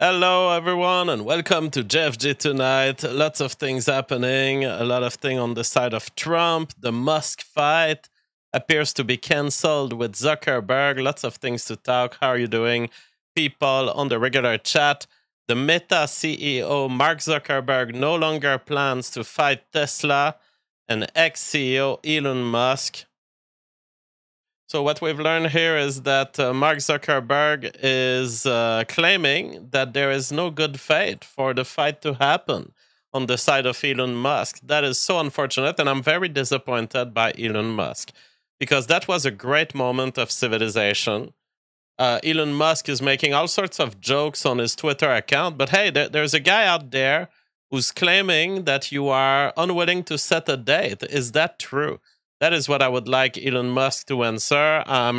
Hello, everyone, and welcome to JFG tonight. Lots of things happening. A lot of things on the side of Trump. The Musk fight appears to be cancelled with Zuckerberg. Lots of things to talk. How are you doing, people on the regular chat? The Meta CEO Mark Zuckerberg no longer plans to fight Tesla and ex-CEO Elon Musk. So what we've learned here is that Mark Zuckerberg is claiming that there is no good faith for the fight to happen on the side of Elon Musk. That is so unfortunate, and I'm very disappointed by Elon Musk because that was a great moment of civilization. Elon Musk is making all sorts of jokes on his Twitter account, but hey, there's a guy out there who's claiming that you are unwilling to set a date. Is that true? That is what I would like Elon Musk to answer.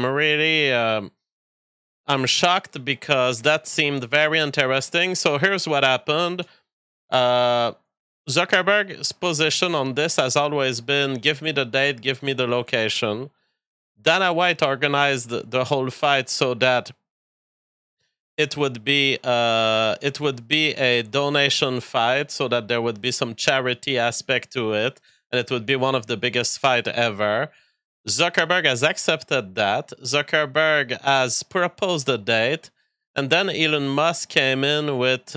I'm shocked because that seemed very interesting. So here's what happened. Zuckerberg's position on this has always been, give me the date, give me the location. Dana White organized the whole fight so that it would be a donation fight, so that there would be some charity aspect to it. And it would be one of the biggest fights ever. Zuckerberg has accepted that. Zuckerberg has proposed a date, and then Elon Musk came in with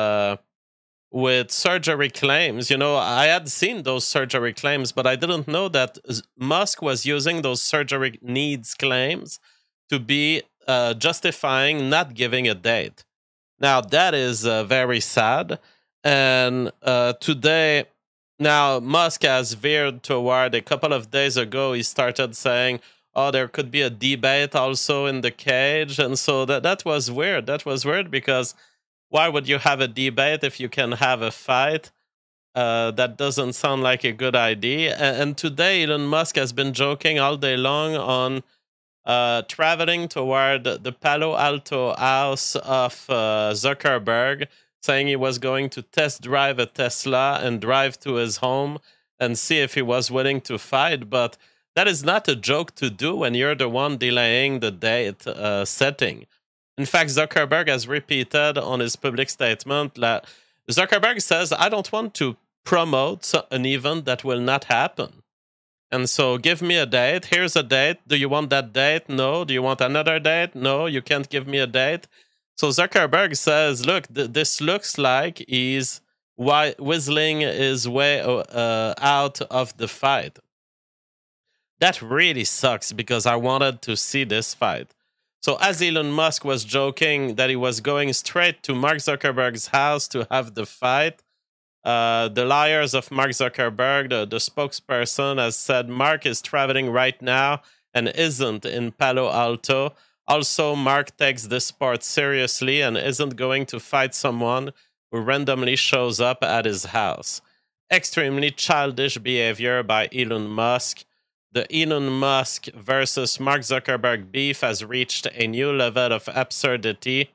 surgery claims. You know, I had seen those surgery claims, but I didn't know that Musk was using those surgery needs claims to be justifying not giving a date. Now, that is very sad. And today... Now, Musk has veered toward, a couple of days ago, he started saying, oh, there could be a debate also in the cage. And so that was weird. That was weird because why would you have a debate if you can have a fight? That doesn't sound like a good idea. And today, Elon Musk has been joking all day long on traveling toward the Palo Alto house of Zuckerberg, saying he was going to test drive a Tesla and drive to his home and see if he was willing to fight. But that is not a joke to do when you're the one delaying the date setting. In fact, Zuckerberg has repeated on his public statement that Zuckerberg says, I don't want to promote an event that will not happen. And so give me a date. Here's a date. Do you want that date? No. Do you want another date? No, you can't give me a date. So Zuckerberg says, look, this looks like he's whistling his way out of the fight. That really sucks because I wanted to see this fight. So as Elon Musk was joking that he was going straight to Mark Zuckerberg's house to have the fight, the lawyers of Mark Zuckerberg, the spokesperson, has said Mark is traveling right now and isn't in Palo Alto. Also, Mark takes this sport seriously and isn't going to fight someone who randomly shows up at his house. Extremely childish behavior by Elon Musk. The Elon Musk versus Mark Zuckerberg beef has reached a new level of absurdity.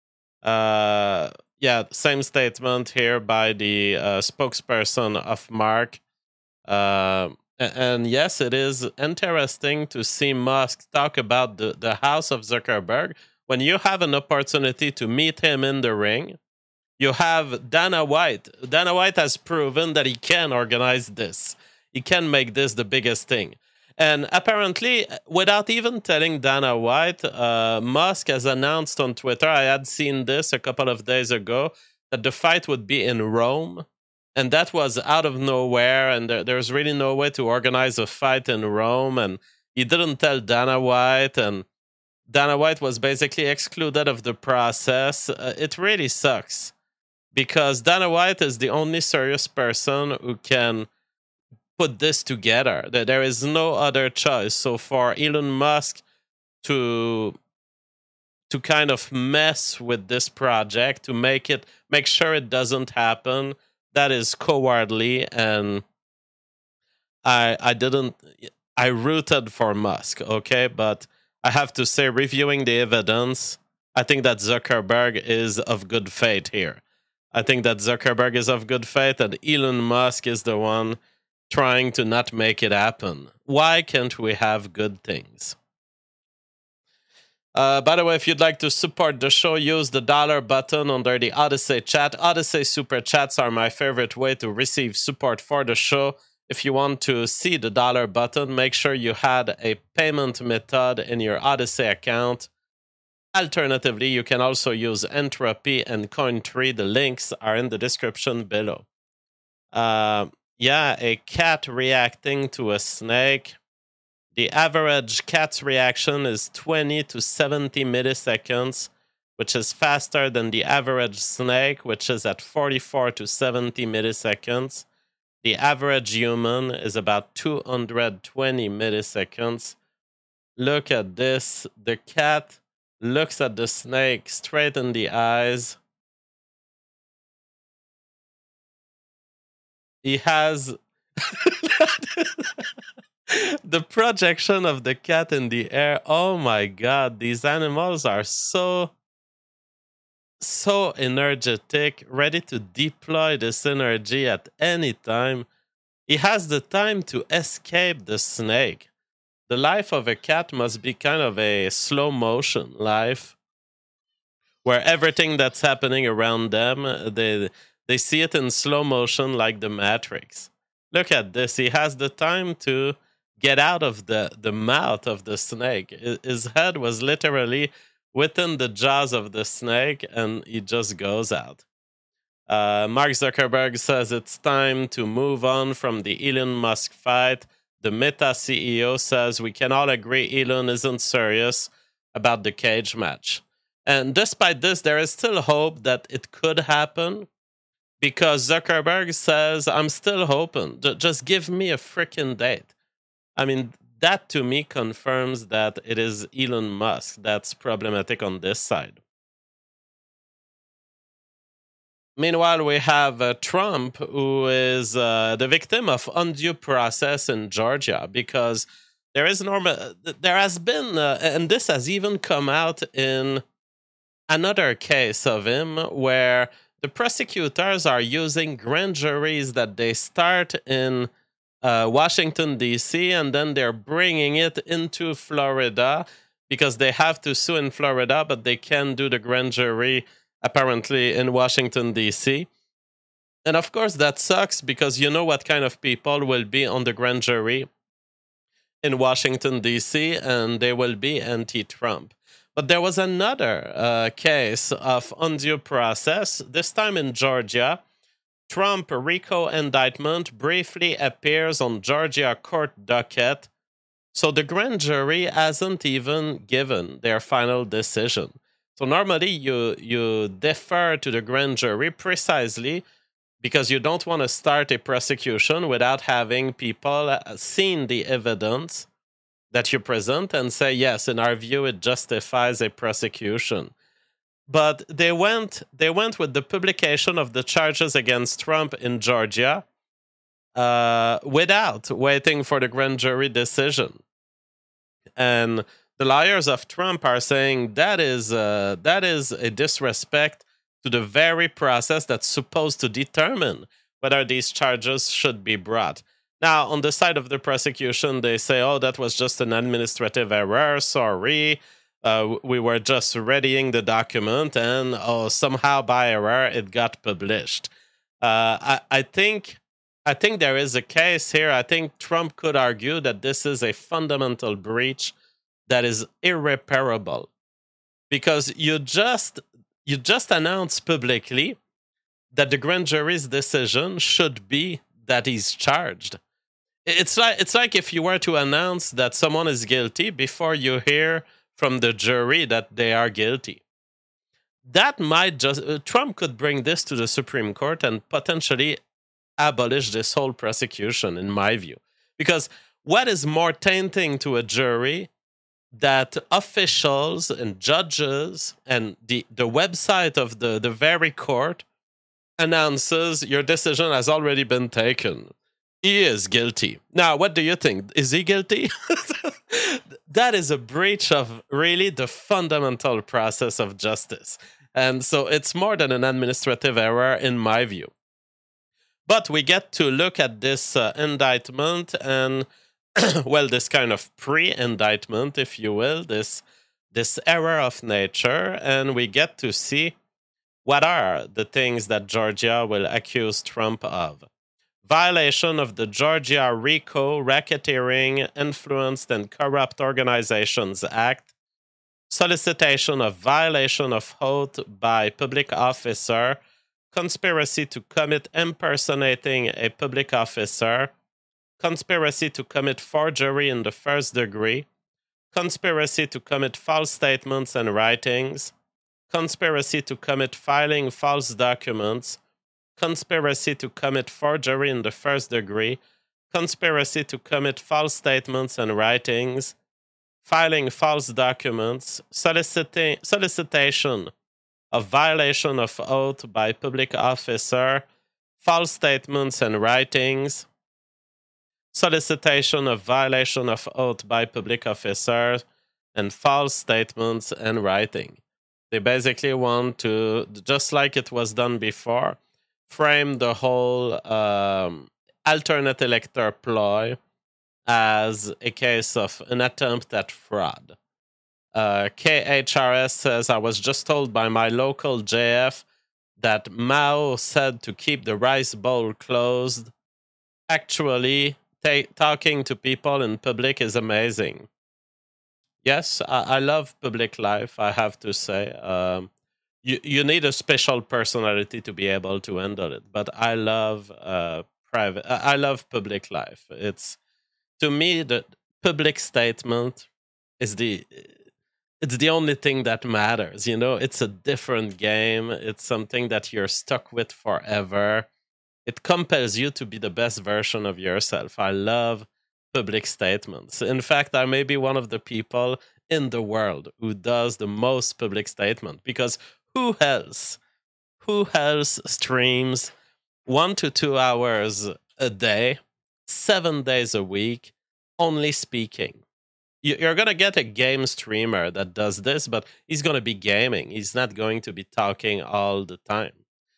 Same statement here by the spokesperson of Mark. And yes, it is interesting to see Musk talk about the house of Zuckerberg. When you have an opportunity to meet him in the ring, you have Dana White. Dana White has proven that he can organize this. He can make this the biggest thing. And apparently, without even telling Dana White, Musk has announced on Twitter, I had seen this a couple of days ago, that the fight would be in Rome. And that was out of nowhere, and there's really no way to organize a fight in Rome. And he didn't tell Dana White, and Dana White was basically excluded of the process. It really sucks, because Dana White is the only serious person who can put this together. There is no other choice. So for Elon Musk to kind of mess with this project, to make sure it doesn't happen, that is cowardly, and I rooted for Musk, okay? But I have to say, reviewing the evidence, I think that Zuckerberg is of good faith here. I think that Zuckerberg is of good faith, and Elon Musk is the one trying to not make it happen. Why can't we have good things? By the way, if you'd like to support the show, use the dollar button under the Odyssey chat. Odyssey super chats are my favorite way to receive support for the show. If you want to see the dollar button, make sure you had a payment method in your Odyssey account. Alternatively, you can also use Entropy and Cointree. The links are in the description below. Yeah, a cat reacting to a snake. The average cat's reaction is 20 to 70 milliseconds, which is faster than the average snake, which is at 44 to 70 milliseconds. The average human is about 220 milliseconds. Look at this. The cat looks at the snake straight in the eyes. He has the projection of the cat in the air. Oh my god, these animals are so energetic, ready to deploy this energy at any time. He has the time to escape the snake. The life of a cat must be kind of a slow motion life, where everything that's happening around them, they see it in slow motion like the Matrix. Look at this. He has the time to get out of the mouth of the snake. His head was literally within the jaws of the snake, and he just goes out. Mark Zuckerberg says it's time to move on from the Elon Musk fight. The Meta CEO says we can all agree Elon isn't serious about the cage match. And despite this, there is still hope that it could happen, because Zuckerberg says, I'm still hoping. Just give me a freaking date. I mean, that to me confirms that it is Elon Musk that's problematic on this side. Meanwhile, we have Trump, who is the victim of undue process in Georgia, because there has been, and this has even come out in another case of him, where the prosecutors are using grand juries that they start in Washington, D.C., and then they're bringing it into Florida, because they have to sue in Florida, but they can do the grand jury apparently in Washington, D.C. And of course, that sucks, because you know what kind of people will be on the grand jury in Washington, D.C., and they will be anti-Trump. But there was another case of undue process, this time in Georgia. Trump RICO indictment briefly appears on Georgia court docket, so the grand jury hasn't even given their final decision. So normally you defer to the grand jury precisely because you don't want to start a prosecution without having people seen the evidence that you present and say, yes, in our view, it justifies a prosecution. But they went with the publication of the charges against Trump in Georgia without waiting for the grand jury decision. And the lawyers of Trump are saying that is a disrespect to the very process that's supposed to determine whether these charges should be brought. Now, on the side of the prosecution, they say, oh, that was just an administrative error, sorry. We were just readying the document, and somehow by error, it got published. I think there is a case here. I think Trump could argue that this is a fundamental breach that is irreparable, because you just announced publicly that the grand jury's decision should be that he's charged. It's like if you were to announce that someone is guilty before you hear from the jury that they are guilty. That might Trump could bring this to the Supreme Court and potentially abolish this whole prosecution, in my view. Because what is more tainting to a jury that officials and judges and the website of the very court announces your decision has already been taken. He is guilty. Now, what do you think? Is he guilty? That is a breach of really the fundamental process of justice. And so it's more than an administrative error, in my view. But we get to look at this indictment and, well, this kind of pre-indictment, if you will, this this error of nature, and we get to see what are the things that Georgia will accuse Trump of. Violation of the Georgia RICO, Racketeering, Influenced, and Corrupt Organizations Act. Solicitation of violation of oath by public officer. Conspiracy to commit impersonating a public officer. Conspiracy to commit forgery in the first degree. Conspiracy to commit false statements and writings. Conspiracy to commit filing false documents. Conspiracy to commit forgery in the first degree. Conspiracy to commit false statements and writings. Filing false documents. Solicitation of violation of oath by public officer. False statements and writings. Solicitation of violation of oath by public officer, and false statements and writing. They basically want to, just like it was done before, frame the whole alternate elector ploy as a case of an attempt at fraud. KHRS says, I was just told by my local JF that Mao said to keep the rice bowl closed. Actually, talking to people in public is amazing. Yes, I love public life, I have to say. You need a special personality to be able to handle it, but I love private. I love public life. It's, to me, the public statement is it's the only thing that matters. You know, it's a different game. It's something that you're stuck with forever. It compels you to be the best version of yourself. I love public statements. In fact, I may be one of the people in the world who does the most public statement, because who else streams 1 to 2 hours a day, 7 days a week, only speaking? You're going to get a game streamer that does this, but he's going to be gaming. He's not going to be talking all the time.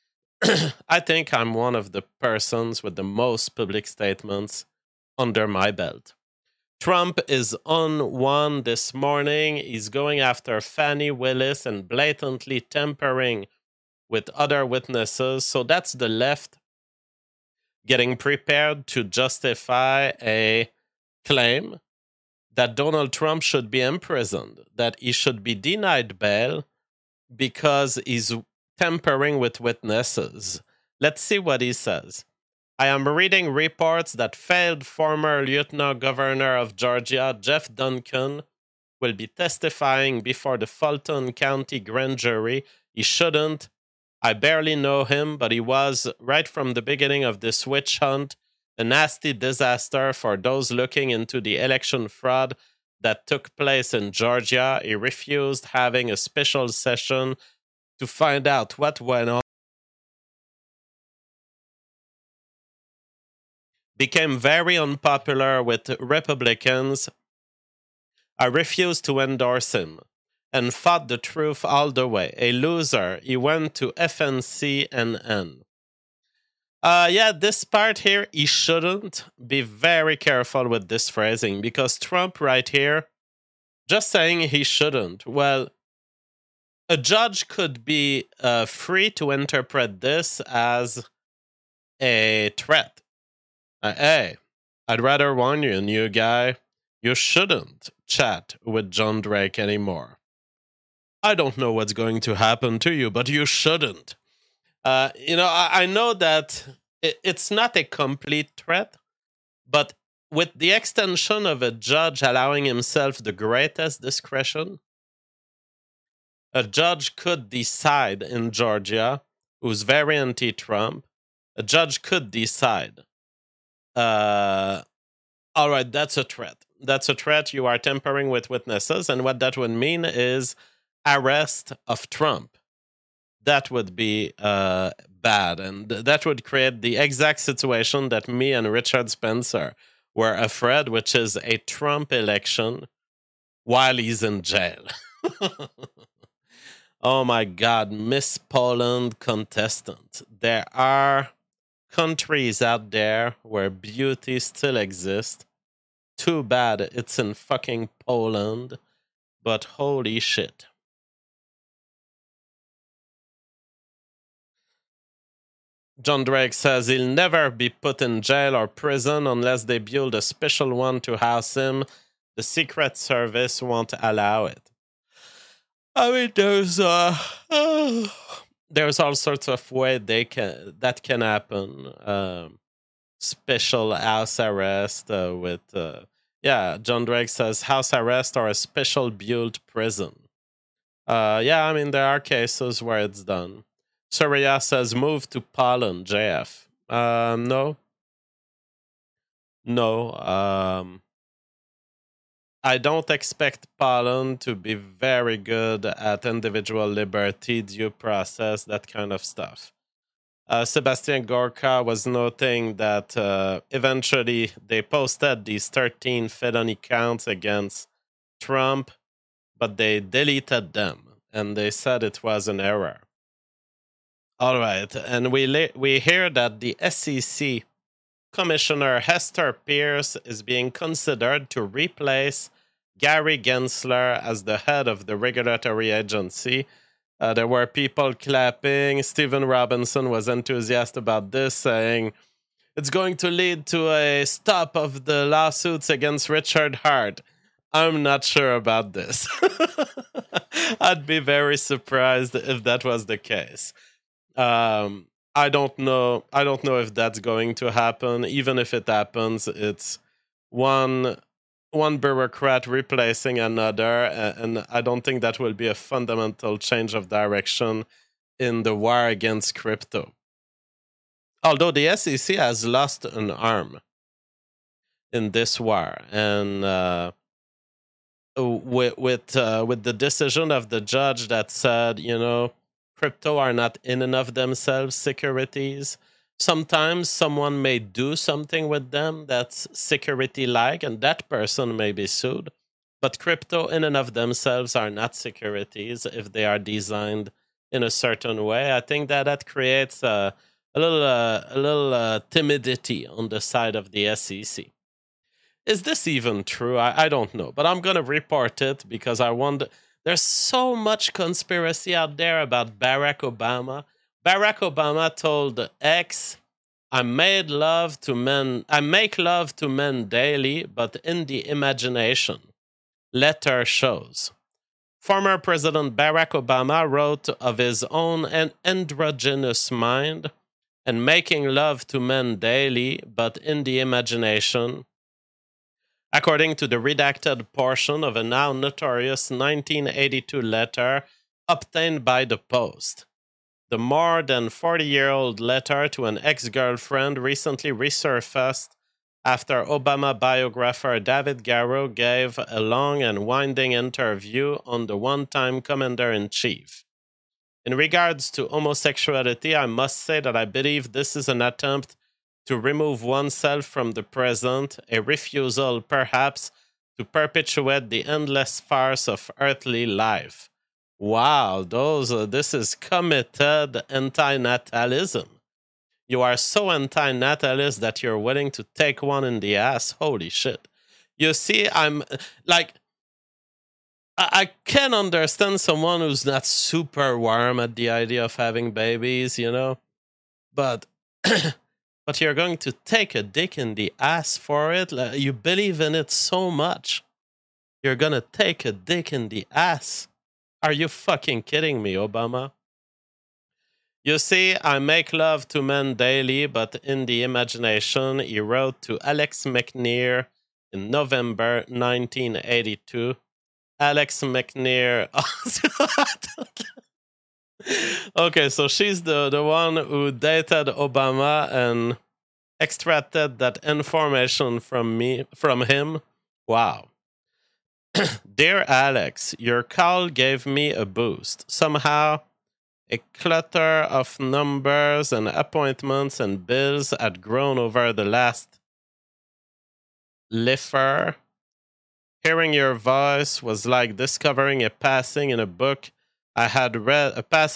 I think I'm one of the persons with the most public statements under my belt. Trump is on one this morning. He's going after Fani Willis and blatantly tampering with other witnesses. So that's the left getting prepared to justify a claim that Donald Trump should be imprisoned, that he should be denied bail because he's tampering with witnesses. Let's see what he says. I am reading reports that failed former Lieutenant Governor of Georgia, Jeff Duncan, will be testifying before the Fulton County grand jury. He shouldn't. I barely know him, but he was, right from the beginning of this witch hunt, a nasty disaster for those looking into the election fraud that took place in Georgia. He refused having a special session to find out what went on. Became very unpopular with Republicans. I refused to endorse him and fought the truth all the way. A loser. He went to FNCNN. Yeah, this part here, he shouldn't. Be very careful with this phrasing, because Trump right here, just saying he shouldn't. Well, a judge could be free to interpret this as a threat. Hey, I'd rather warn you, new guy, you shouldn't chat with John Drake anymore. I don't know what's going to happen to you, but you shouldn't. I know that it's not a complete threat, but with the extension of a judge allowing himself the greatest discretion, a judge could decide in Georgia, who's very anti-Trump, a judge could decide, all right, that's a threat. That's a threat. You are tampering with witnesses. And what that would mean is arrest of Trump. That would be bad. And that would create the exact situation that me and Richard Spencer were afraid, which is a Trump election while he's in jail. Oh my God, Miss Poland contestant. There are countries out there where beauty still exists. Too bad it's in fucking Poland. but holy shit. John Drake says he'll never be put in jail or prison unless they build a special one to house him. The Secret Service won't allow it. I mean, there's all sorts of ways that can happen. Special house arrest with John Drake says house arrest or a special built prison. I mean, there are cases where it's done. Surya says move to Poland, JF. No. I don't expect Poland to be very good at individual liberty, due process, that kind of stuff. Sebastian Gorka was noting that eventually they posted these 13 felony counts against Trump, but they deleted them, and they said it was an error. All right, and we hear that the SEC Commissioner Hester Pierce is being considered to replace Gary Gensler as the head of the regulatory agency. There were people clapping. Stephen Robinson was enthusiastic about this, saying it's going to lead to a stop of the lawsuits against Richard Hart. I'm not sure about this. I'd be very surprised if that was the case. I don't know if that's going to happen. Even if it happens, it's one bureaucrat replacing another, and I don't think that will be a fundamental change of direction in the war against crypto. Although the SEC has lost an arm in this war, and with the decision of the judge that said, crypto are not in and of themselves securities. Sometimes someone may do something with them that's security-like, and that person may be sued. But crypto in and of themselves are not securities if they are designed in a certain way. I think that creates a little timidity on the side of the SEC. Is this even true? I don't know, but I'm going to report it because I wonder. There's so much conspiracy out there about Barack Obama. Barack Obama told X, I make love to men daily, but in the imagination. Letter shows. Former President Barack Obama wrote of his own androgynous mind and making love to men daily, but in the imagination. According to the redacted portion of a now notorious 1982 letter obtained by the Post. The more than 40-year-old letter to an ex-girlfriend recently resurfaced after Obama biographer David Garrow gave a long and winding interview on the one-time commander-in-chief. In regards to homosexuality, I must say that I believe this is an attempt to remove oneself from the present, a refusal, perhaps, to perpetuate the endless farce of earthly life. Wow, this is committed anti-natalism. You are so anti-natalist that you're willing to take one in the ass. Holy shit. You see, I'm like, I can understand someone who's not super warm at the idea of having babies, but but you're going to take a dick in the ass for it? You believe in it so much. You're going to take a dick in the ass. Are you fucking kidding me, Obama? You see, I make love to men daily, but in the imagination, he wrote to Alex McNear in November 1982. Alex McNear. Okay, so she's the one who dated Obama and extracted that information from him. Wow. Dear Alex, your call gave me a boost. Somehow, a clutter of numbers and appointments and bills had grown over the last lifer. Hearing your voice was like discovering a passage in a book I had read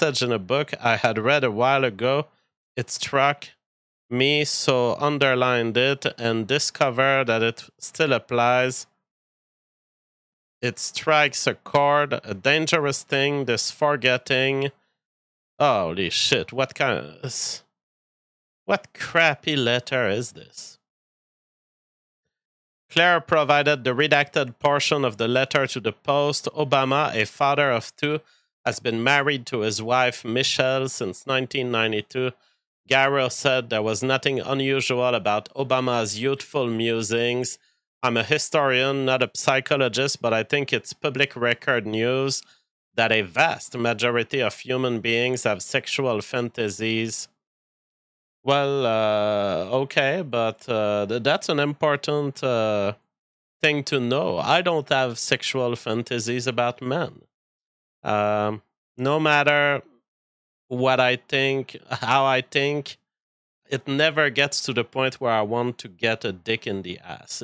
a while ago. It struck me, so underlined it and discovered that it still applies. it strikes a chord, a dangerous thing, this forgetting. Holy shit, what crappy letter is this? Claire provided the redacted portion of the letter to the Post. Obama, a father of two, has been married to his wife, Michelle, since 1992. Garrow said there was nothing unusual about Obama's youthful musings. I'm a historian, not a psychologist, but I think it's public record news that a vast majority of human beings have sexual fantasies. Well, okay, but that's an important thing to know. I don't have sexual fantasies about men. No matter what I think, how I think, it never gets to the point where I want to get a dick in the ass.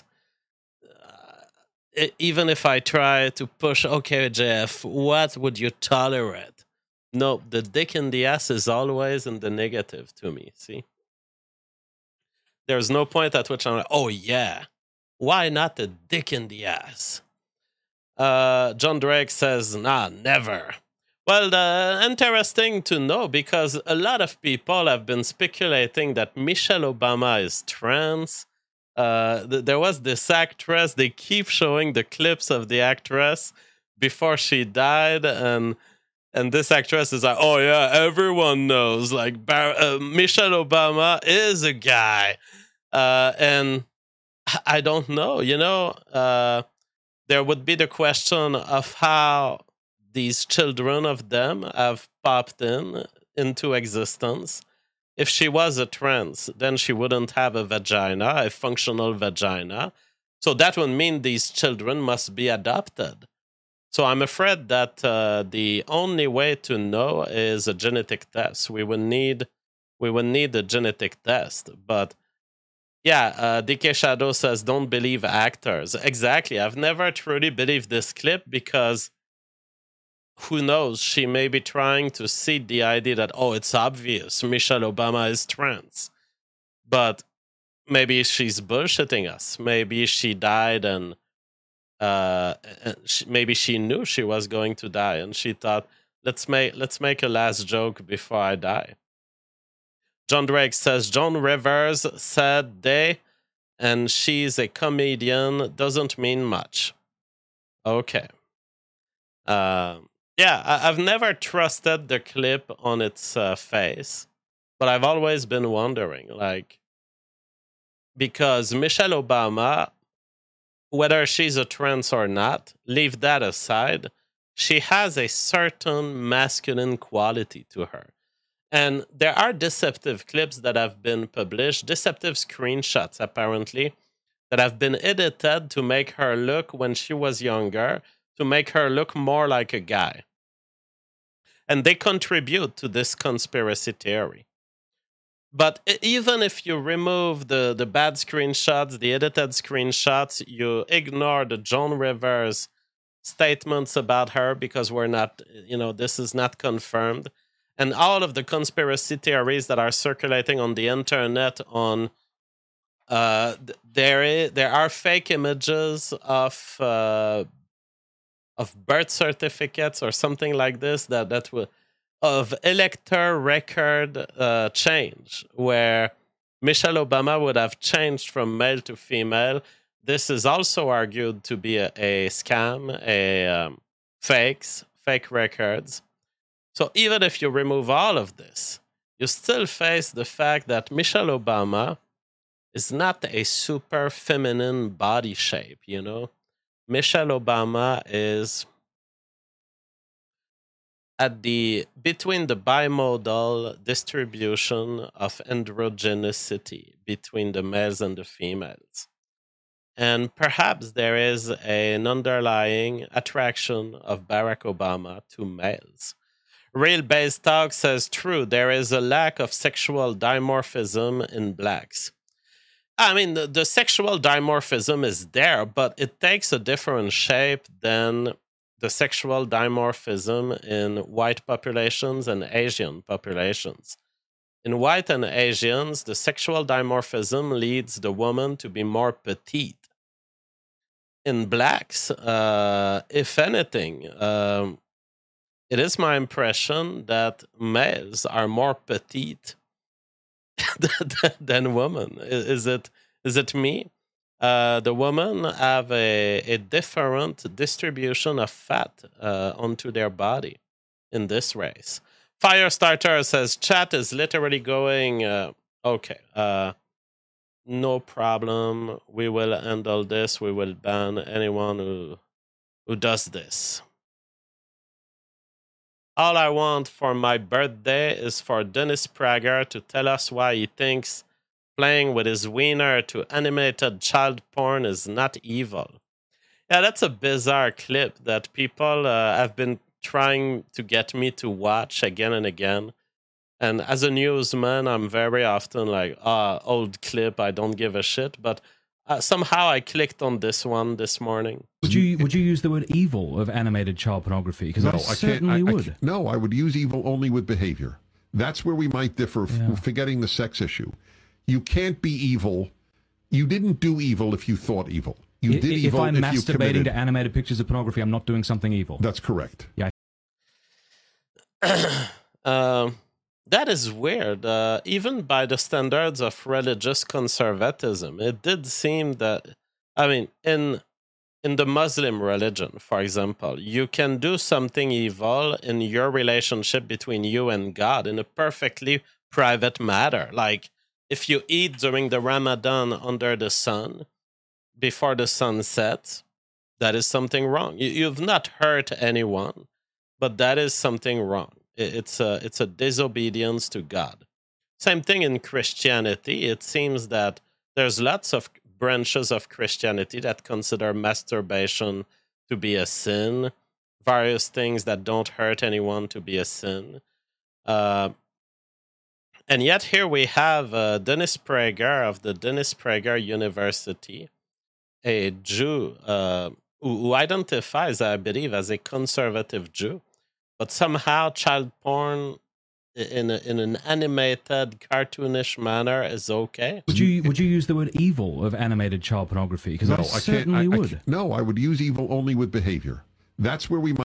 Even if I try to push, okay, Jeff, what would you tolerate? No, the dick in the ass is always in the negative to me, see? There's no point at which I'm like, oh yeah, why not the dick in the ass? John Drake says, nah, never. Well, interesting to know because a lot of people have been speculating that Michelle Obama is trans. There was this actress, they keep showing the clips of the actress before she died, and this actress is like, oh yeah, everyone knows, like Michelle Obama is a guy. And I don't know, there would be the question of how these children of them have popped into existence. If she was a trans, then she wouldn't have a vagina, a functional vagina. So that would mean these children must be adopted. So I'm afraid that the only way to know is a genetic test. We would need a genetic test. But yeah, DK Shadow says, don't believe actors. Exactly. I've never truly believed this clip because who knows? She may be trying to seed the idea that, oh, it's obvious Michelle Obama is trans. But maybe she's bullshitting us. Maybe she died and maybe she knew she was going to die and she thought, let's make a last joke before I die. John Drake says, Joan Rivers said they and she's a comedian doesn't mean much. Okay. Yeah, I've never trusted the clip on its face, but I've always been wondering, like, because Michelle Obama, whether she's a trans or not, leave that aside, she has a certain masculine quality to her. And there are deceptive clips that have been published, deceptive screenshots, apparently, that have been edited to make her look, when she was younger, to make her look more like a guy. And they contribute to this conspiracy theory. But even if you remove the bad screenshots, the edited screenshots, you ignore the Joan Rivers statements about her because we're not, this is not confirmed. And all of the conspiracy theories that are circulating on the internet on there are fake images of birth certificates or something like this that will of elector record change, where Michelle Obama would have changed from male to female. This is also argued to be a scam, fake records. So even if you remove all of this, you still face the fact that Michelle Obama is not a super feminine body shape, Michelle Obama is between the bimodal distribution of androgenicity between the males and the females. And perhaps there is an underlying attraction of Barack Obama to males. Real Base Talk says, true, there is a lack of sexual dimorphism in blacks. I mean, the sexual dimorphism is there, but it takes a different shape than the sexual dimorphism in white populations and Asian populations. In white and Asians, the sexual dimorphism leads the woman to be more petite. in blacks, if anything, it is my impression that males are more petite than women. Is it me? The women have a different distribution of fat onto their body in this race. Firestarter says chat is literally going okay. No problem. We will handle this. We will ban anyone who does this. All I want for my birthday is for Dennis Prager to tell us why he thinks playing with his wiener to animated child porn is not evil. Yeah, that's a bizarre clip that people have been trying to get me to watch again and again. And as a newsman, I'm very often like, old clip, I don't give a shit. But somehow I clicked on this one this morning. Would you use the word evil of animated child pornography? Because I certainly would. No, I would use evil only with behavior. That's where we might differ, forgetting the sex issue. You can't be evil. You didn't do evil if you thought evil. You did evil if I'm masturbating to animated pictures of pornography, I'm not doing something evil. That's correct. Yeah. That is weird. Even by the standards of religious conservatism, it did seem that, I mean, in the Muslim religion, for example, you can do something evil in your relationship between you and God in a perfectly private matter. Like, if you eat during the Ramadan under the sun, before the sun sets, that is something wrong. You've not hurt anyone, but that is something wrong. It's a disobedience to God. Same thing in Christianity. It seems that there's lots of branches of Christianity that consider masturbation to be a sin, various things that don't hurt anyone to be a sin. And yet here we have Dennis Prager of the Dennis Prager University, a Jew who identifies, I believe, as a conservative Jew. But somehow child porn in an animated, cartoonish manner is okay. Would you use the word evil of animated child pornography? Because I certainly would. No, I would use evil only with behavior. That's where we might.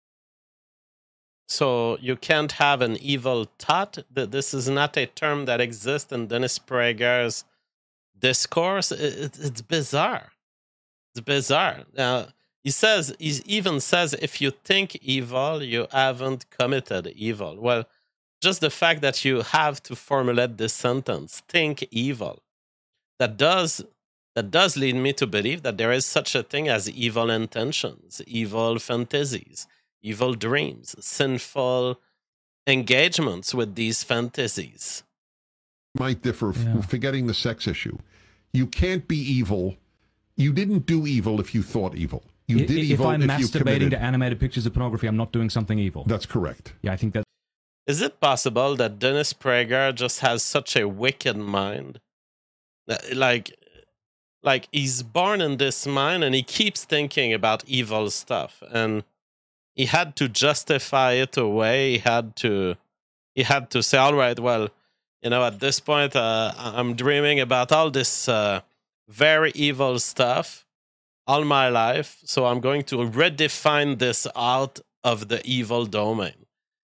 So you can't have an evil thought? This is not a term that exists in Dennis Prager's discourse. It's bizarre. It's bizarre. Now, he even says, if you think evil, you haven't committed evil. Well, just the fact that you have to formulate this sentence, think evil, that does lead me to believe that there is such a thing as evil intentions, evil fantasies, evil dreams, sinful engagements with these fantasies. Might differ, forgetting the sex issue. You can't be evil. You didn't do evil if you thought evil. You did evil if I'm masturbating to animated pictures of pornography, I'm not doing something evil. That's correct. Yeah, I think that. Is it possible that Dennis Prager just has such a wicked mind? Like he's born in this mind and he keeps thinking about evil stuff, and he had to justify it away. He had to say, all right, well, at this point, I'm dreaming about all this very evil stuff all my life, so I'm going to redefine this out of the evil domain,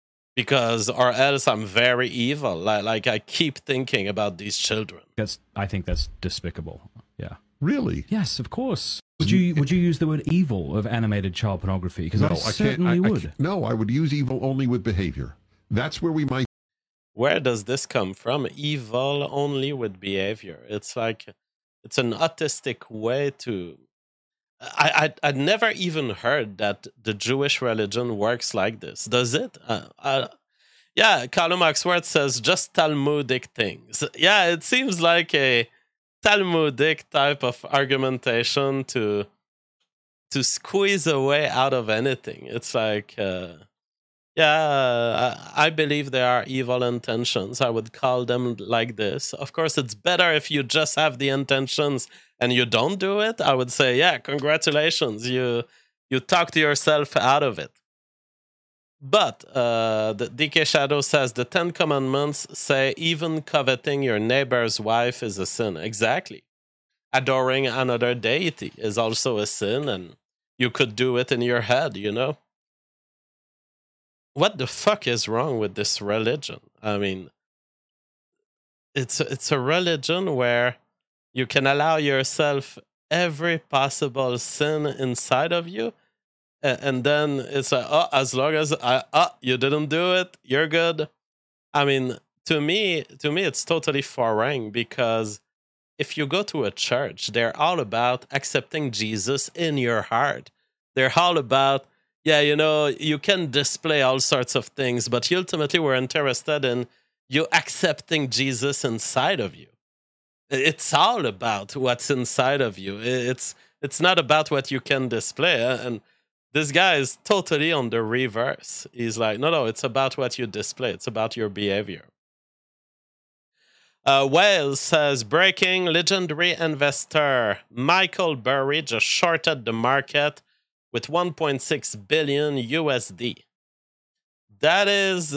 or else I'm very evil. Like I keep thinking about these children. I think that's despicable. Yeah. Really? Yes, of course. Would you use the word evil of animated child pornography? Because I certainly would. No, I would use evil only with behavior. That's where we might. Where does this come from? Evil only with behavior. It's like it's an autistic way to. I'd never even heard that the Jewish religion works like this. Does it? Yeah, Callum Oxworth says just Talmudic things. Yeah, it seems like a Talmudic type of argumentation to squeeze a way out of anything. It's like, I believe there are evil intentions. I would call them like this. Of course, it's better if you just have the intentions and you don't do it. I would say, yeah, congratulations. You talked yourself out of it. But the DK Shadow says the 10 Commandments say even coveting your neighbor's wife is a sin. Exactly. adoring another deity is also a sin, and you could do it in your head, you know? What the fuck is wrong with this religion? I mean, it's a religion where you can allow yourself every possible sin inside of you, and then it's like, oh, as long as you didn't do it, you're good. I mean, to me, it's totally foreign, because if you go to a church, they're all about accepting Jesus in your heart. They're all about, yeah, you know, you can display all sorts of things, but ultimately we're interested in you accepting Jesus inside of you. It's all about what's inside of you. It's not about what you can display. And this guy is totally on the reverse. He's like, no, it's about what you display. It's about your behavior. Wales says, breaking, legendary investor Michael Burry just shorted the market with 1.6 billion USD. That is...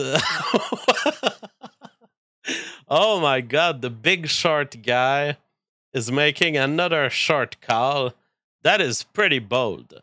oh my God, the big short guy is making another short call. That is pretty bold.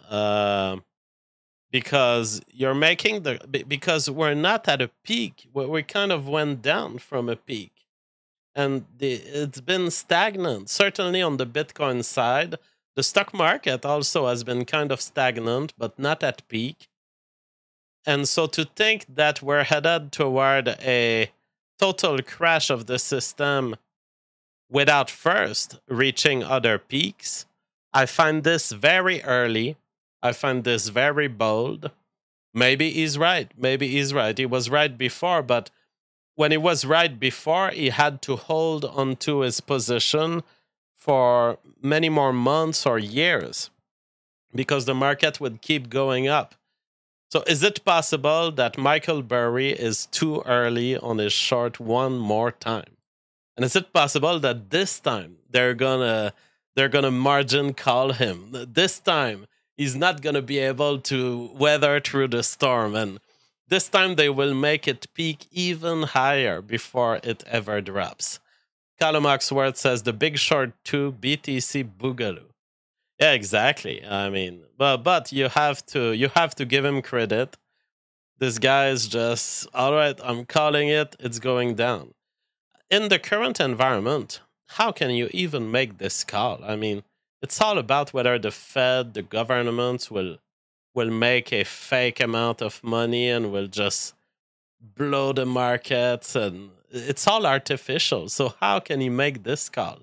Because you're making because we're not at a peak. We kind of went down from a peak. And it's been stagnant, certainly on the Bitcoin side. The stock market also has been kind of stagnant, but not at peak. And so to think that we're headed toward a total crash of the system without first reaching other peaks, I find this very early. I find this very bold. Maybe he's right. He was right before, but when he was right before, he had to hold onto his position for many more months or years because the market would keep going up. So is it possible that Michael Burry is too early on his short one more time? And is it possible that this time they're gonna margin call him? This time he's not gonna be able to weather through the storm, and this time they will make it peak even higher before it ever drops. Callum Oxworth says the Big Short 2 BTC Boogaloo. Yeah, exactly. I mean, but you have to give him credit. This guy is just, all right, I'm calling it, it's going down. In the current environment, how can you even make this call? I mean, it's all about whether the Fed, the government will make a fake amount of money and will just blow the markets, and it's all artificial. So how can he make this call?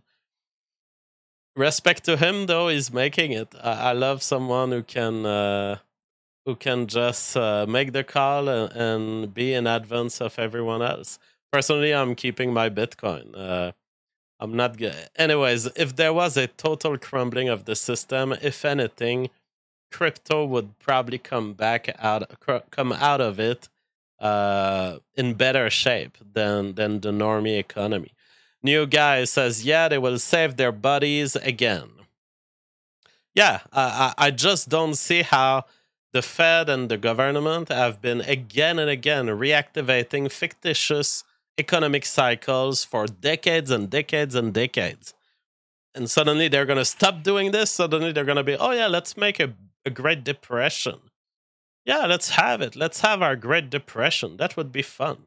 Respect to him, though, he's making it. I love someone who can just make the call and be in advance of everyone else. Personally, I'm keeping my Bitcoin. I'm not good. Anyways, if there was a total crumbling of the system, if anything, crypto would probably come out of it in better shape than the normie economy. New guy says, yeah, they will save their buddies again. Yeah, I just don't see how the Fed and the government have been again and again reactivating fictitious economic cycles for decades and decades and decades. And suddenly they're going to stop doing this. Suddenly they're going to be, oh yeah, let's make a Great Depression. Yeah, let's have it. Let's have our Great Depression. That would be fun.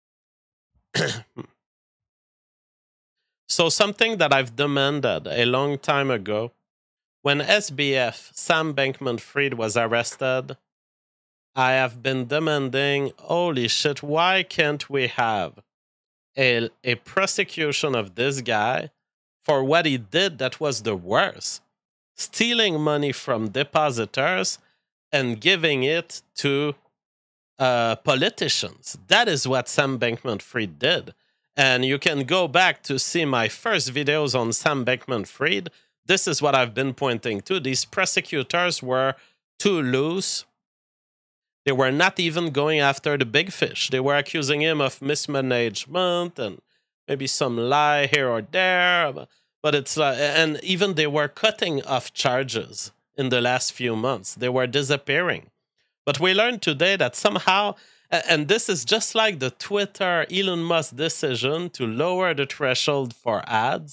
So something that I've demanded a long time ago, when SBF, Sam Bankman-Fried, was arrested, I have been demanding, holy shit, why can't we have a prosecution of this guy for what he did that was the worst? Stealing money from depositors and giving it to politicians. That is what Sam Bankman-Fried did. And you can go back to see my first videos on Sam Bankman-Fried. This is what I've been pointing to. These prosecutors were too loose. They were not even going after the big fish. They were accusing him of mismanagement and maybe some lie here or there. But it's like, and even they were cutting off charges in the last few months. They were disappearing. But we learned today that somehow, and this is just like the Twitter Elon Musk decision to lower the threshold for ads.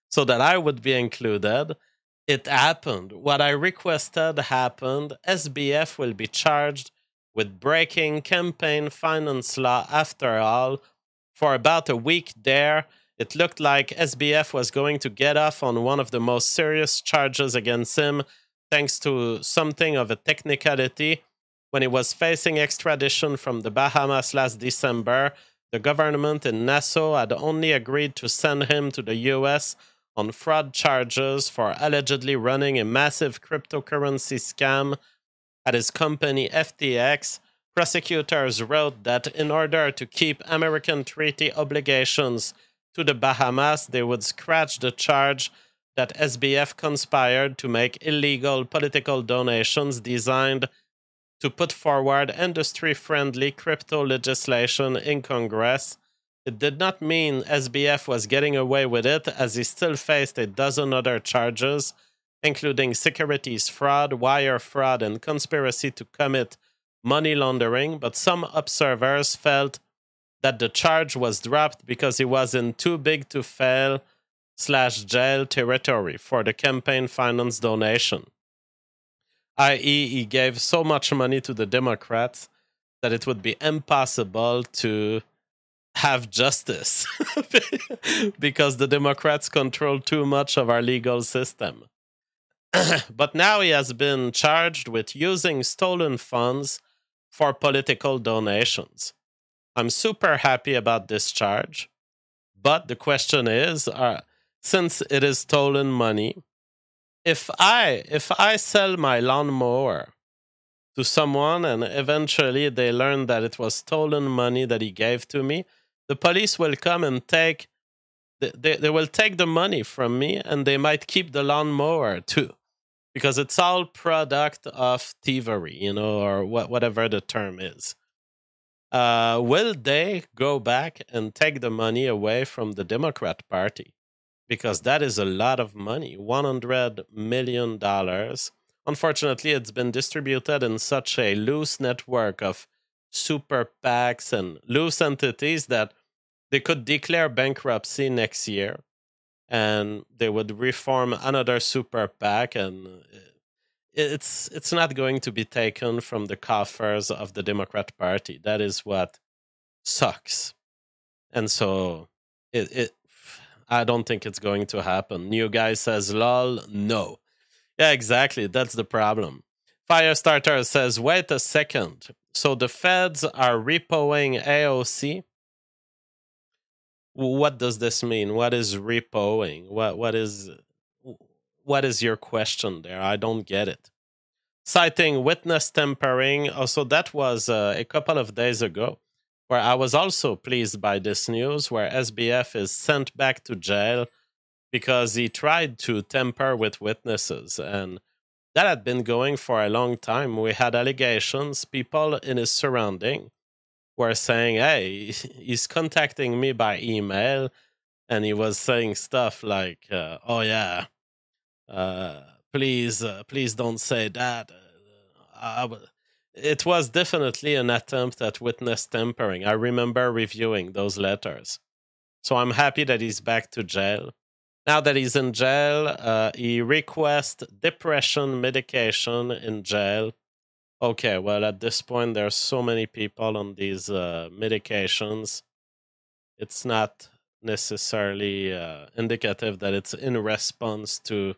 so that I would be included. It happened. What I requested happened. SBF will be charged with breaking campaign finance law after all. For about a week there, it looked like SBF was going to get off on one of the most serious charges against him, thanks to something of a technicality. When he was facing extradition from the Bahamas last December, the government in Nassau had only agreed to send him to the US on fraud charges for allegedly running a massive cryptocurrency scam at his company FTX. Prosecutors wrote that in order to keep American treaty obligations to the Bahamas, they would scratch the charge that SBF conspired to make illegal political donations designed to put forward industry-friendly crypto legislation in Congress. It did not mean SBF was getting away with it, as he still faced a dozen other charges, including securities fraud, wire fraud, and conspiracy to commit money laundering, but some observers felt that the charge was dropped because he was in too big to fail /jail territory for the campaign finance donation. i.e., he gave so much money to the Democrats that it would be impossible to have justice because the Democrats control too much of our legal system. But now he has been charged with using stolen funds for political donations. I'm super happy about this charge, but the question is, since it is stolen money, if I sell my lawnmower to someone and eventually they learn that it was stolen money that he gave to me, the police will come and they will take the money from me, and they might keep the lawnmower too, because it's all product of thievery, or whatever the term is. Will they go back and take the money away from the Democrat Party? Because that is a lot of money, $100 million. Unfortunately, it's been distributed in such a loose network of super PACs and loose entities that they could declare bankruptcy next year, and they would reform another super PAC, and it's not going to be taken from the coffers of the Democrat Party. That is what sucks. And so I don't think it's going to happen. New guy says, lol, no. Yeah, exactly. That's the problem. Firestarter says, wait a second. So the feds are repoing AOC? What does this mean? What is repoing? What is your question there? I don't get it. Citing witness tampering. Also, that was a couple of days ago, where I was also pleased by this news, where SBF is sent back to jail because he tried to tamper with witnesses. And that had been going for a long time. We had allegations. People in his surrounding were saying, hey, he's contacting me by email. And he was saying stuff like, oh, yeah, please don't say that. It was definitely an attempt at witness tampering. I remember reviewing those letters. So I'm happy that he's back to jail. Now that he's in jail, he requests depression medication in jail. Okay, well, at this point, there's so many people on these medications. It's not necessarily indicative that it's in response to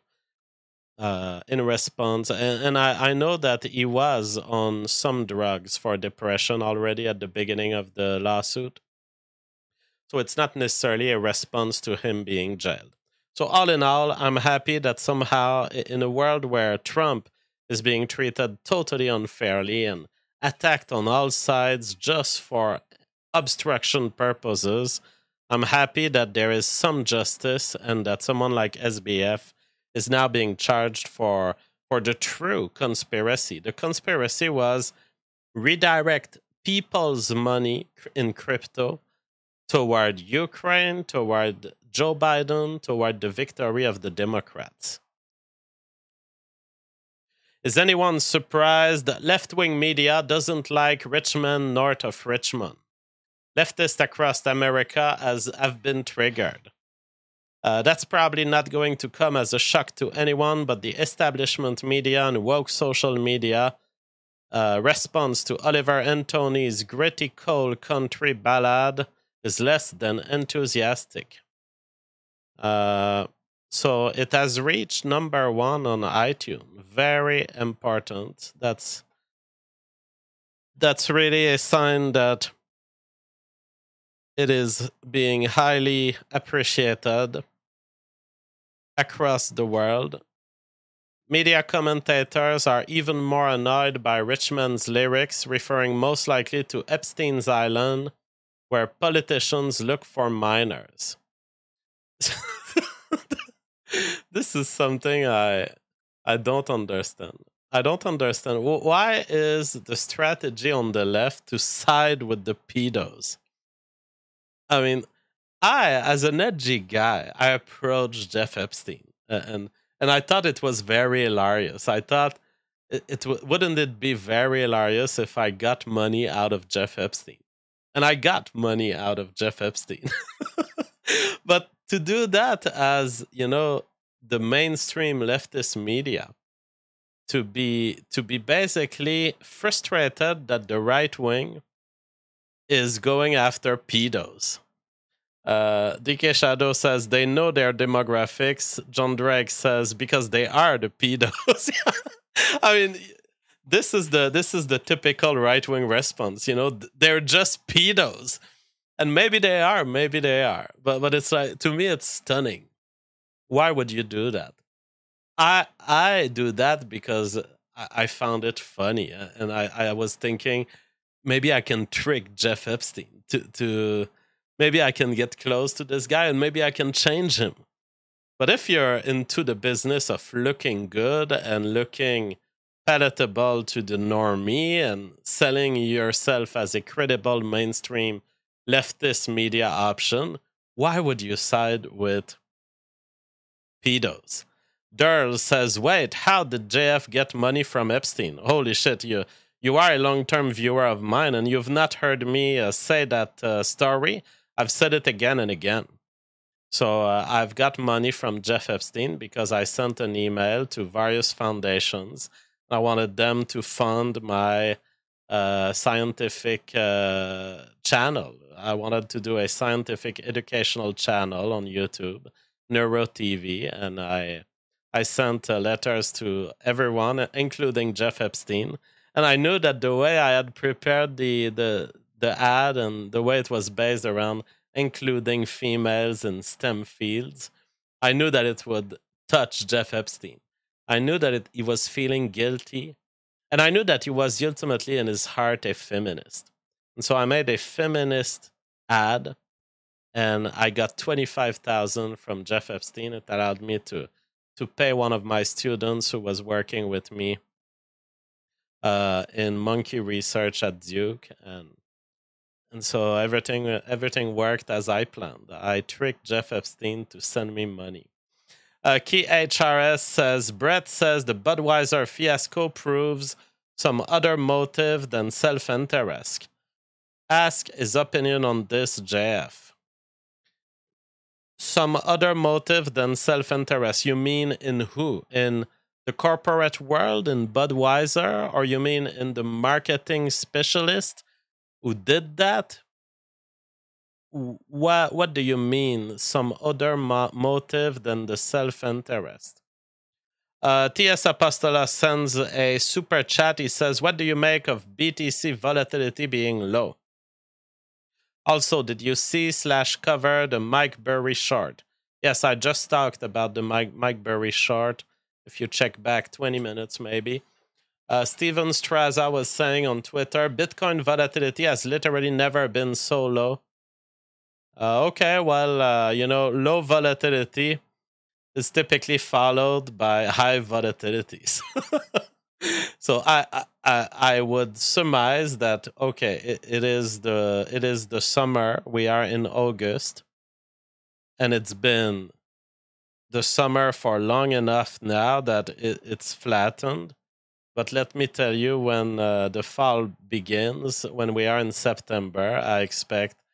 and I know that he was on some drugs for depression already at the beginning of the lawsuit. So it's not necessarily a response to him being jailed. So all in all, I'm happy that somehow in a world where Trump is being treated totally unfairly and attacked on all sides just for obstruction purposes, I'm happy that there is some justice and that someone like SBF is now being charged for the true conspiracy. The conspiracy was redirect people's money in crypto toward Ukraine, toward Joe Biden, toward the victory of the Democrats. Is anyone surprised that left-wing media doesn't like Richmond north of Richmond? Leftists across America have been triggered. That's probably not going to come as a shock to anyone, but the establishment media and woke social media response to Oliver Anthony's gritty coal country ballad is less than enthusiastic. So it has reached number 1 on iTunes. Very important. That's really a sign that it is being highly appreciated across the world. Media commentators are even more annoyed by Richman's lyrics, referring most likely to Epstein's Island, where politicians look for minors. This is something I don't understand. I don't understand. Why is the strategy on the left to side with the pedos? I mean, as an edgy guy, I approached Jeff Epstein, and I thought it was very hilarious. I thought, wouldn't it be very hilarious if I got money out of Jeff Epstein? And I got money out of Jeff Epstein. But to do that as, the mainstream leftist media, to be basically frustrated that the right wing is going after pedos. DK Shadow says they know their demographics. John Drake says because they are the pedos. I mean, this is the typical right wing response. They're just pedos, and maybe they are, but it's like, to me, it's stunning. Why would you do that? I do that because I found it funny, and I was thinking maybe I can trick Jeff Epstein to maybe I can get close to this guy and maybe I can change him. But if you're into the business of looking good and looking palatable to the normie and selling yourself as a credible mainstream leftist media option, why would you side with pedos? Durl says, wait, how did JF get money from Epstein? Holy shit, you are a long-term viewer of mine and you've not heard me say that story. I've said it again and again. So I've got money from Jeff Epstein because I sent an email to various foundations. I wanted them to fund my scientific channel. I wanted to do a scientific educational channel on YouTube, Neuro TV, and I sent letters to everyone, including Jeff Epstein. And I knew that the way I had prepared the ad and the way it was based around including females in STEM fields, I knew that it would touch Jeff Epstein. I knew that he was feeling guilty, and I knew that he was ultimately in his heart a feminist. And so I made a feminist ad, and I got $25,000 from Jeff Epstein. It allowed me to pay one of my students who was working with me in monkey research at Duke, and so everything worked as I planned. I tricked Jeff Epstein to send me money. Key HRS says, Brett says the Budweiser fiasco proves some other motive than self-interest. Ask his opinion on this, JF. Some other motive than self-interest. You mean in who? In the corporate world, in Budweiser? Or you mean in the marketing specialist who did that? What do you mean, some other motive than the self-interest? T.S. Apostola sends a super chat. He says, what do you make of BTC volatility being low? Also, did you see/cover the Mike Burry short? Yes, I just talked about the Mike Burry short. If you check back 20 minutes maybe. Steven Straza was saying on Twitter, Bitcoin volatility has literally never been so low. Okay, well, low volatility is typically followed by high volatilities. So I would surmise that, okay, it is the summer. We are in August, and it's been the summer for long enough now that it's flattened. But let me tell you, when the fall begins, when we are in September, I expect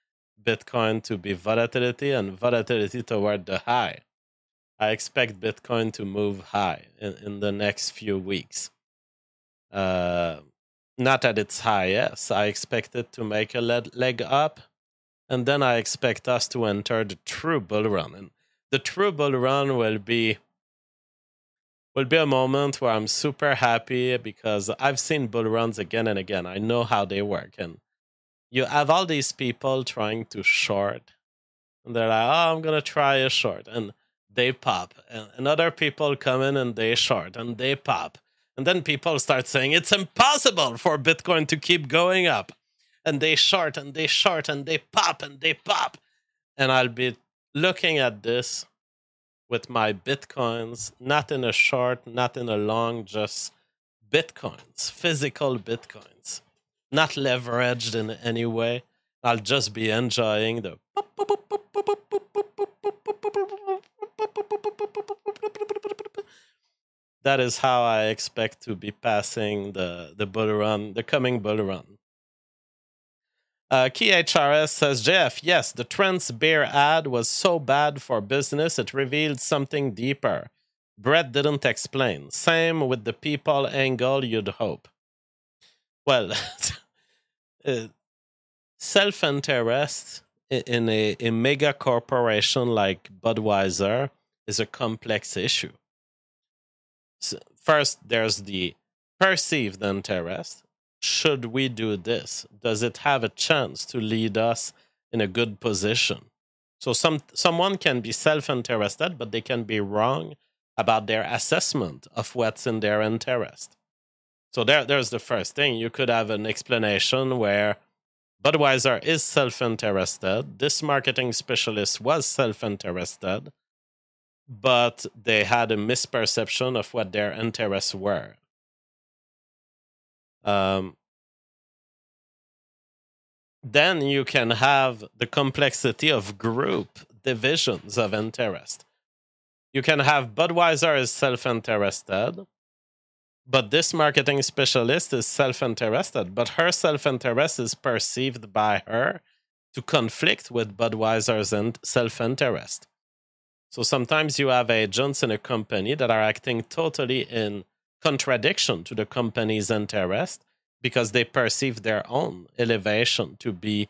Bitcoin to be volatility and volatility toward the high. I expect Bitcoin to move high in the next few weeks. Not at its highest. I expect it to make a leg up, and then I expect us to enter the true bull run. And the true bull run will be a moment where I'm super happy because I've seen bull runs again and again. I know how they work. And you have all these people trying to short. And they're like, oh, I'm going to try a short. And they pop. And other people come in and they short. And they pop. And then people start saying, it's impossible for Bitcoin to keep going up. And they short and they short and they pop and they pop. And I'll be looking at this with my Bitcoins, not in a short, not in a long, just Bitcoins, physical Bitcoins, not leveraged in any way. I'll just be enjoying the. That is how I expect to be passing the bull run, the coming bull run. Key HRS says, JF, yes, the Trent's beer ad was so bad for business, it revealed something deeper. Brett didn't explain. Same with the people angle, you'd hope. Well, self-interest in a mega corporation like Budweiser is a complex issue. So first, there's the perceived interest. Should we do this? Does it have a chance to lead us in a good position? So someone can be self-interested, but they can be wrong about their assessment of what's in their interest. So there's the first thing. You could have an explanation where Budweiser is self-interested. This marketing specialist was self-interested, but they had a misperception of what their interests were. Then you can have the complexity of group divisions of interest. You can have Budweiser is self-interested, but this marketing specialist is self-interested, but her self-interest is perceived by her to conflict with Budweiser's self-interest. So sometimes you have agents in a company that are acting totally in contradiction to the company's interest because they perceive their own elevation to be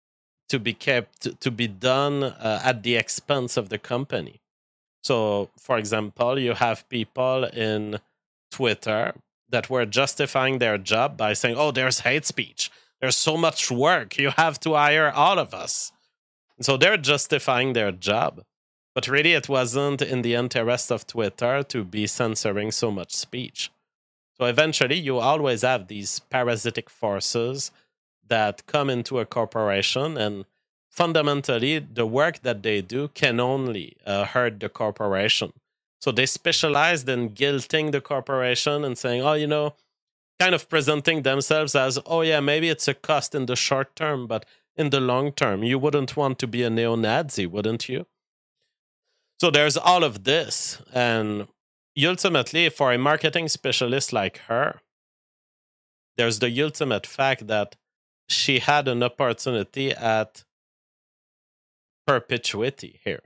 done at the expense of the company. So, for example, you have people in Twitter that were justifying their job by saying, "Oh, there's hate speech. There's so much work. You have to hire all of us." So they're justifying their job. But really, it wasn't in the interest of Twitter to be censoring so much speech. So eventually, you always have these parasitic forces that come into a corporation, and fundamentally, the work that they do can only hurt the corporation. So they specialized in guilting the corporation and saying, oh, kind of presenting themselves as, oh, yeah, maybe it's a cost in the short term, but in the long term, you wouldn't want to be a neo-Nazi, wouldn't you? So there's all of this. And ultimately, for a marketing specialist like her, there's the ultimate fact that she had an opportunity at perpetuity here.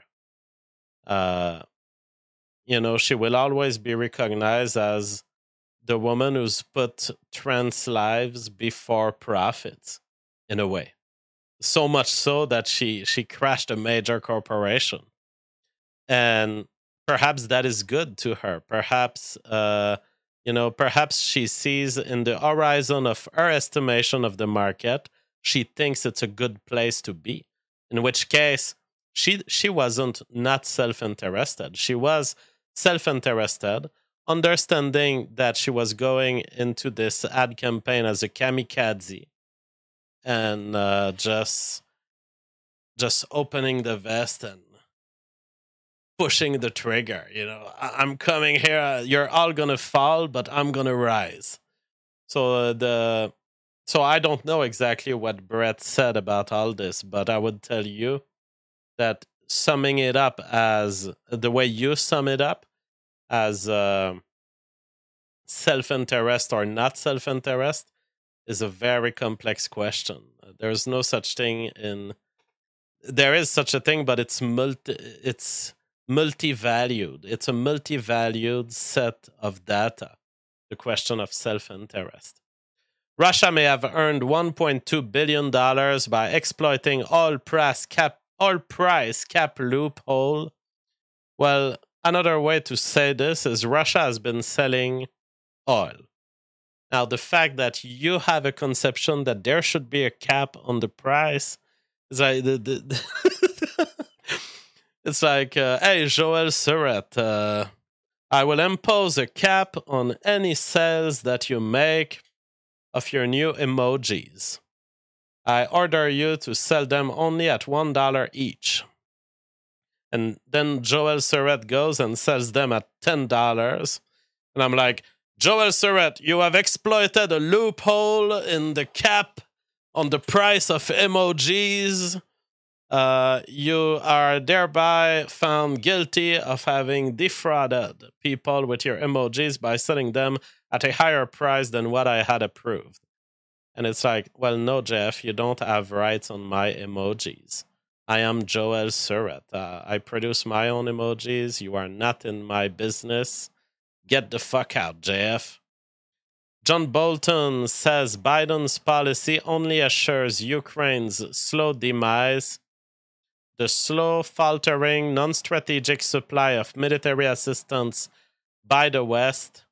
She will always be recognized as the woman who's put trans lives before profits, in a way. So much so that she crashed a major corporation. And perhaps that is good to her. Perhaps, perhaps she sees in the horizon of her estimation of the market, she thinks it's a good place to be. In which case, she wasn't not self-interested. She was self-interested, understanding that she was going into this ad campaign as a kamikaze and just opening the vest and pushing the trigger. I'm coming here, you're all gonna fall, but I'm gonna rise. So I don't know exactly what Brett said about all this, but I would tell you that summing it up as the way you sum it up as self-interest or not self-interest is a very complex question. There's no such thing in there is such a thing, but it's multi-valued. It's a multi-valued set of data. The question of self-interest. Russia may have earned $1.2 billion by exploiting oil price cap loophole. Well, another way to say this is Russia has been selling oil. Now, the fact that you have a conception that there should be a cap on the price is like it's like, hey, Joel Surratt, I will impose a cap on any sales that you make of your new emojis. I order you to sell them only at $1 each. And then Joel Surratt goes and sells them at $10. And I'm like, Joel Surratt, you have exploited a loophole in the cap on the price of emojis. You are thereby found guilty of having defrauded people with your emojis by selling them at a higher price than what I had approved. And it's like, well, no, Jeff, you don't have rights on my emojis. I am Joel Surratt. I produce my own emojis. You are not in my business. Get the fuck out, Jeff. John Bolton says Biden's policy only assures Ukraine's slow demise. The slow, faltering, non-strategic supply of military assistance by the West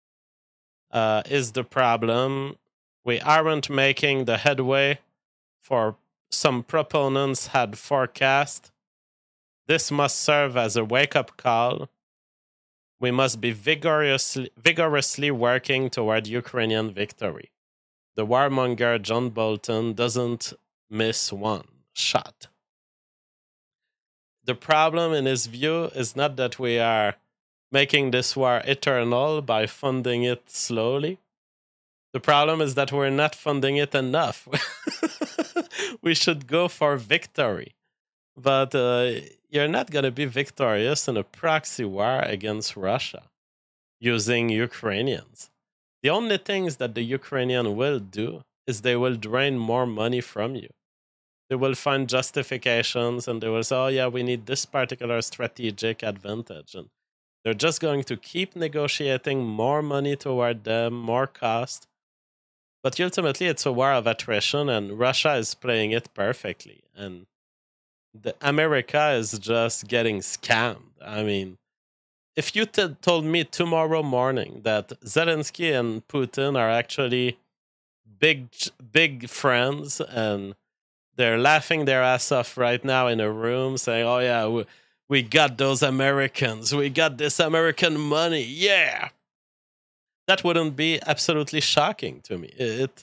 is the problem. We aren't making the headway for some proponents had forecast. This must serve as a wake-up call. We must be vigorously working toward Ukrainian victory. The warmonger John Bolton doesn't miss one shot. The problem, in his view, is not that we are making this war eternal by funding it slowly. The problem is that we're not funding it enough. We should go for victory. But you're not going to be victorious in a proxy war against Russia using Ukrainians. The only things that the Ukrainian will do is they will drain more money from you. They will find justifications and they will say, oh yeah, we need this particular strategic advantage. And they're just going to keep negotiating more money toward them, more cost. But ultimately, it's a war of attrition, and Russia is playing it perfectly. And America is just getting scammed. I mean, if you told me tomorrow morning that Zelensky and Putin are actually big friends and they're laughing their ass off right now in a room saying, oh yeah, we got those Americans. We got this American money. Yeah. That wouldn't be absolutely shocking to me.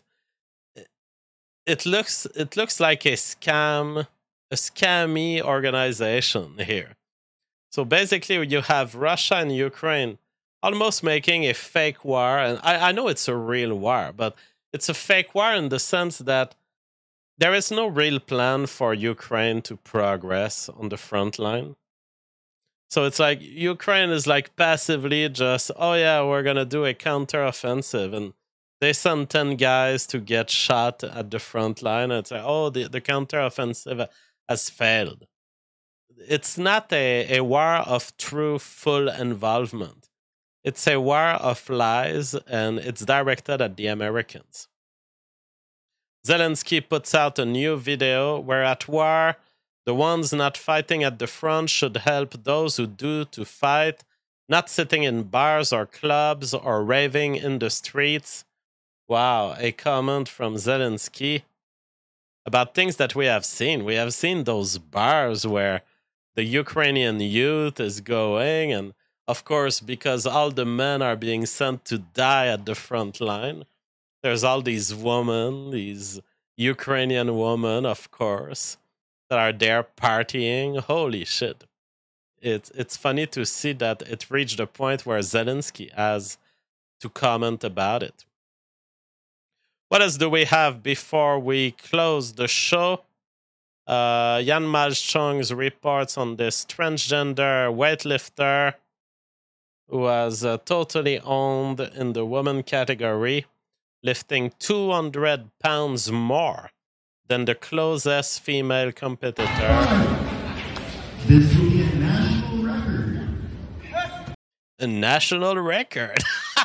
It looks like a scammy organization here. So basically you have Russia and Ukraine almost making a fake war. And I know it's a real war, but it's a fake war in the sense that there is no real plan for Ukraine to progress on the front line. So it's like Ukraine is like passively just, oh yeah, we're going to do a counteroffensive. And they send 10 guys to get shot at the front line. And it's like, oh, the counteroffensive has failed. It's not a war of true full involvement. It's a war of lies, and it's directed at the Americans. Zelensky puts out a new video where at war, the ones not fighting at the front should help those who do to fight, not sitting in bars or clubs or raving in the streets. Wow, a comment from Zelensky about things that we have seen. We have seen those bars where the Ukrainian youth is going, and of course, because all the men are being sent to die at the front line, there's all these women, these Ukrainian women, of course, that are there partying. Holy shit. It's funny to see that it reached a point where Zelensky has to comment about it. What else do we have before we close the show? Jan Malchung's reports on this transgender weightlifter who was totally owned in the woman category, lifting 200 pounds more than the closest female competitor. This will be a national record. A national record.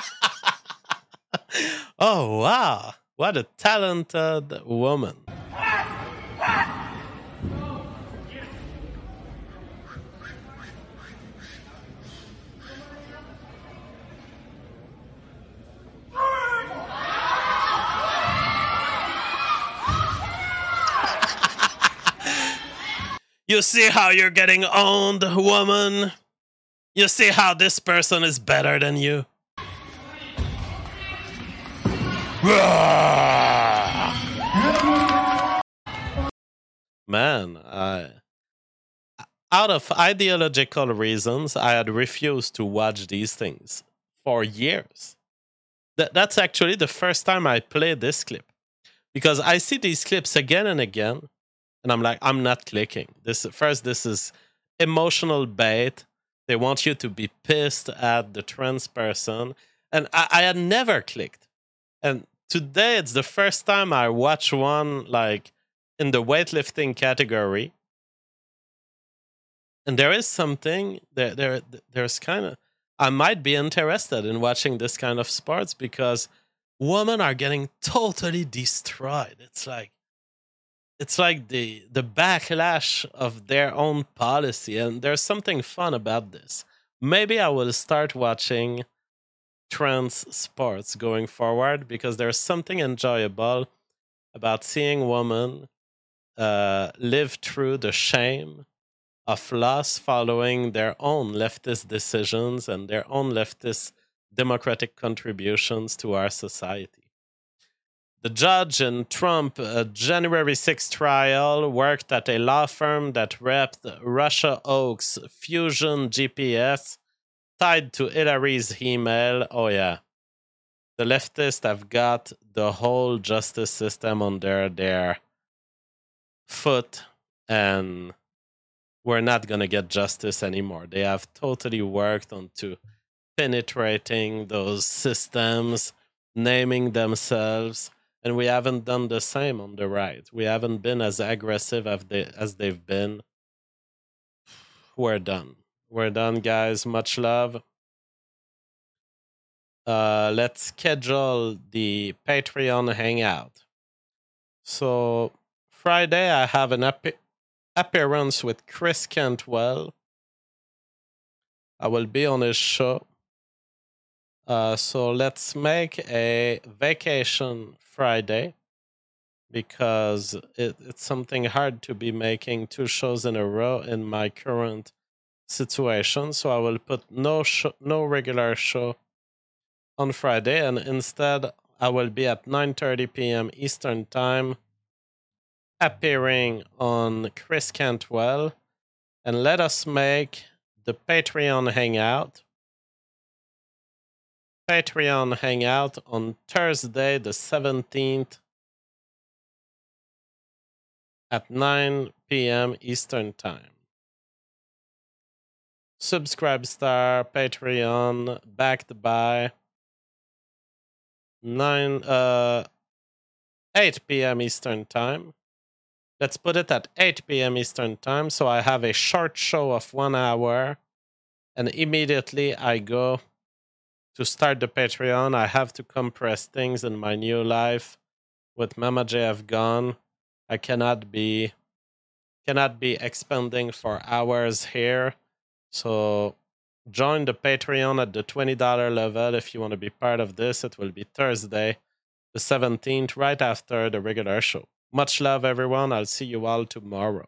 Oh, wow. What a talented woman. You see how you're getting owned, woman? You see how this person is better than you? Man, out of ideological reasons, I had refused to watch these things for years. That's actually the first time I played this clip. Because I see these clips again and again, and I'm like, I'm not clicking. This is emotional bait. They want you to be pissed at the trans person. And I had never clicked. And today, it's the first time I watch one, like, in the weightlifting category. And there is something, there's kind of, I might be interested in watching this kind of sports because women are getting totally destroyed. It's like the backlash of their own policy, and there's something fun about this. Maybe I will start watching trans sports going forward because there's something enjoyable about seeing women live through the shame of loss following their own leftist decisions and their own leftist democratic contributions to our society. The judge in Trump January 6th trial worked at a law firm that repped Russia Oaks Fusion GPS tied to Hillary's email. Oh yeah. The leftists have got the whole justice system under their foot, and we're not going to get justice anymore. They have totally worked onto penetrating those systems, naming themselves, and we haven't done the same on the right. We haven't been as aggressive as they've been. We're done. We're done, guys. Much love. Let's schedule the Patreon hangout. So Friday, I have an appearance with Chris Cantwell. I will be on his show. So let's make a vacation Friday because it's something hard to be making 2 shows in a row in my current situation. So I will put no regular show on Friday, and instead I will be at 9:30 p.m. Eastern Time appearing on Chris Cantwell, and let us make the Patreon hangout on Thursday the 17th at 9 p.m. Eastern Time. Subscribe Star Patreon backed by 8 p.m. Eastern Time. Let's put it at 8 p.m. Eastern Time, so I have a short show of 1 hour, and immediately I go to start the Patreon. I have to compress things in my new life. With Mama JF gone, I cannot be expending for hours here. So join the Patreon at the $20 level if you want to be part of this. It will be Thursday, the 17th, right after the regular show. Much love, everyone. I'll see you all tomorrow.